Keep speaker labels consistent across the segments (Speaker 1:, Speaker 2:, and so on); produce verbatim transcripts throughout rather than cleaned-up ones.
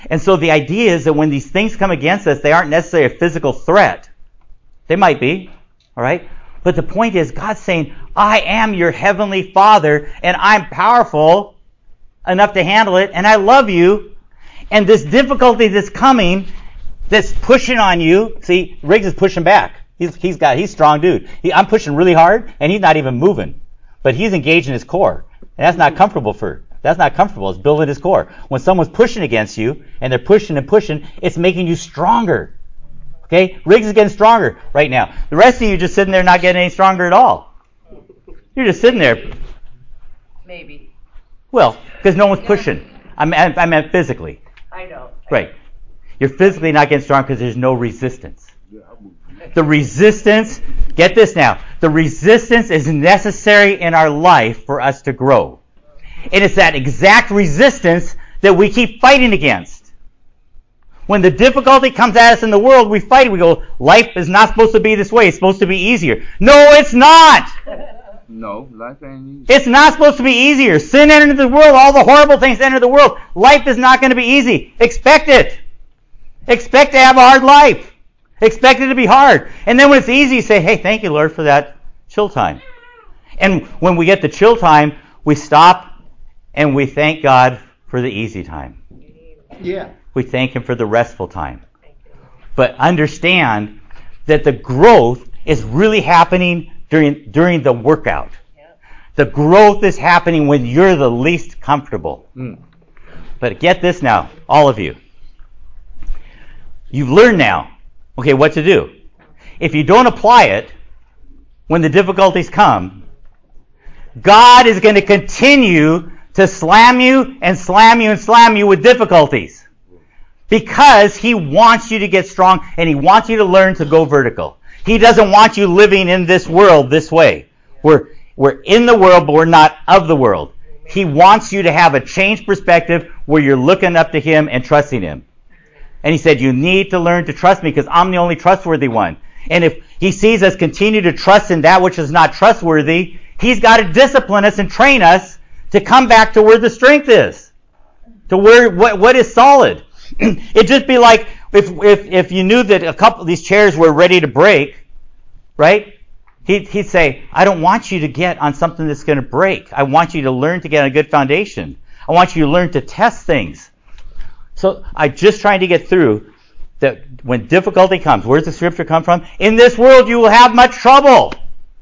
Speaker 1: And so the idea is that when these things come against us, they aren't necessarily a physical threat. They might be, all right? But the point is, God's saying, I am your heavenly Father, and I'm powerful enough to handle it, and I love you. And this difficulty that's coming, that's pushing on you, see, Riggs is pushing back. He's he's got he's a strong dude. He, I'm pushing really hard, and he's not even moving, but he's engaged in his core, and that's not comfortable for. That's not comfortable. It's building his core. When someone's pushing against you, and they're pushing and pushing, it's making you stronger. Okay, Riggs is getting stronger right now. The rest of you are just sitting there, not getting any stronger at all. You're just sitting there.
Speaker 2: Maybe.
Speaker 1: Well, because no one's pushing. I meant, I meant physically.
Speaker 2: I know.
Speaker 1: Right. You're physically not getting strong because there's no resistance. The resistance, get this now, the resistance is necessary in our life for us to grow. And it's that exact resistance that we keep fighting against. When the difficulty comes at us in the world, we fight it. We go, life is not supposed to be this way. It's supposed to be easier. No, it's not.
Speaker 3: No, life ain't easy.
Speaker 1: It's not supposed to be easier. Sin entered into the world. All the horrible things enter the world. Life is not going to be easy. Expect it. Expect to have a hard life. Expect it to be hard. And then when it's easy, you say, hey, thank you, Lord, for that chill time. And when we get the chill time, we stop and we thank God for the easy time.
Speaker 4: Yeah.
Speaker 1: We thank Him for the restful time. But understand that the growth is really happening during during the workout. The growth is happening when you're the least comfortable. Mm. But get this now, all of you. You've learned now, okay, what to do. If you don't apply it when the difficulties come, God is going to continue to slam you and slam you and slam you with difficulties. Because He wants you to get strong and He wants you to learn to go vertical. He doesn't want you living in this world this way. We're, we're in the world, but we're not of the world. He wants you to have a changed perspective where you're looking up to Him and trusting Him. And He said, you need to learn to trust me because I'm the only trustworthy one. And if He sees us continue to trust in that which is not trustworthy, He's got to discipline us and train us to come back to where the strength is, to where what, what is solid. It'd just be like if, if if you knew that a couple of these chairs were ready to break, right? He'd, he'd say, I don't want you to get on something that's going to break. I want you to learn to get on a good foundation. I want you to learn to test things. So I'm just trying to get through that when difficulty comes, where's the scripture come from? In this world you will have much trouble.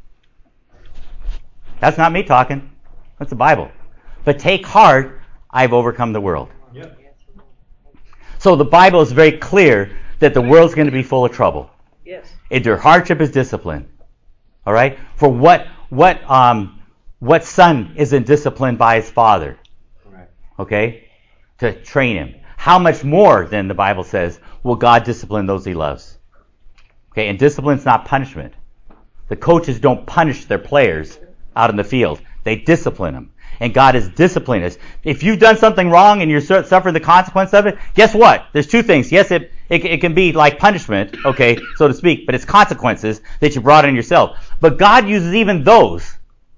Speaker 1: That's not me talking. That's the Bible. But take heart, I've overcome the world. Yep. So the Bible is very clear that the world's going to be full of trouble.
Speaker 2: Yes.
Speaker 1: And your hardship is discipline. All right? For what what um what son isn't disciplined by his father? Right. Okay? To train him. How much more, then, the Bible says, will God discipline those He loves? Okay? And discipline's not punishment. The coaches don't punish their players out in the field. They discipline them. And God is disciplining us. If you've done something wrong and you're suffering the consequence of it, guess what? There's two things. Yes, it, it it can be like punishment, okay, so to speak, but it's consequences that you brought on yourself. But God uses even those